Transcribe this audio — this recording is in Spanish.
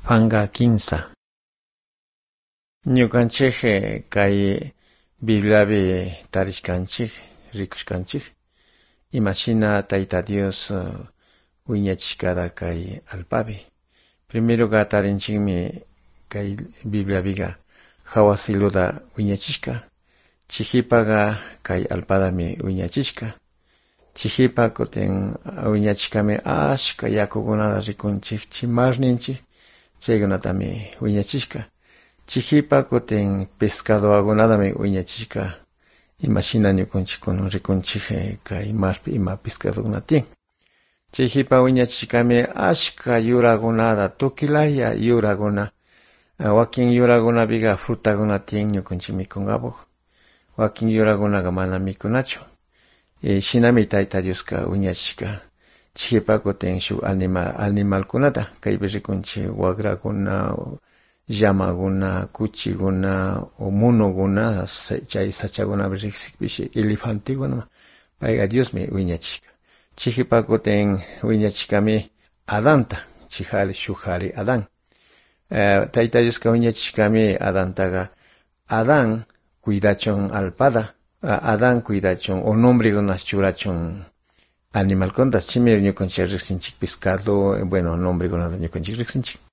Juanga 15. Ñukanchik kay Bibliapi tarishkanchik, rikushkanchik, imashina Tayta Dios wiñachishkata kay alpapi. Primeroga tarinchikmi kay Bibliapiqa hawasiluta wiñachishka, chihipaqa kay alpadami wiñachishka. Chihipa kutin wiñachishkami ashka yakukunata rikunchik chimarninchik, chaykunatami wiñachishka. Chihipa kutin pescadoakunatami wiñachishka, imashina ñukanchikkuna rikunchik kay marpi ima pescadokuna tiyan. Chihipa wiñachishkami ashka yurakunata, tukilaya yurakuna, wakin yurakunapiqa frutakuna tiyan ñukanchik mikunkapak, wakin yurakunaqa mana mikunachu. Shinami Tayta Dioska wiñachishka chihipa kutin shuk animalkunata kaypi rikunchik wagrakuna, llamakuna, kuchikuna, o monokuna, chay sachakunapi riqsikpishi elefantikuna, payqa Diosmi wiñachishka. Chihipa kutin wiñachishkami Adanta, shuk hari Adán. Tayta Dioska wiñachishkami Adantaqa, Adán cuidachun alpada, Adán cuidachun o nombrekunas churachun animalkuntas, chimiri ñukanchik riqsinchik pescado, bueno, nombrekunata ñukanchik riqsinchik.